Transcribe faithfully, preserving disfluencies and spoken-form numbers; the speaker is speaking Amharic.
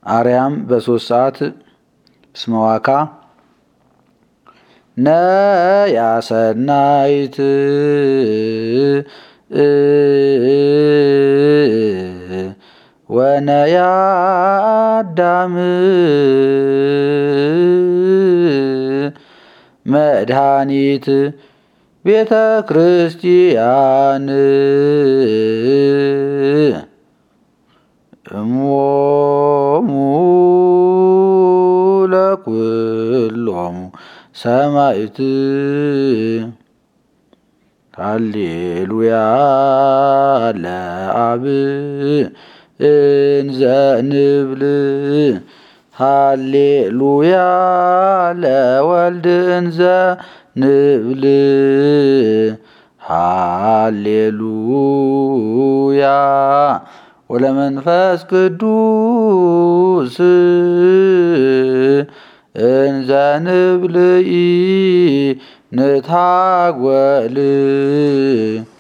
አርያም በሶስት ሰዓት እስመዋካ ነያ ሰናይት ወነያ አዳም መድኃኒት ቤተ ክርስቲያን እሞሙ ለኩሎሙ ሰማዕት ሃሌሉያ ለአብ እንዘ ንብል ሃሌሉያ ለወልድ እንዘ ንብል ሃሌሉያ ወለመንፈስ ቅዱስ እንዘ ንብል ኢንታጐል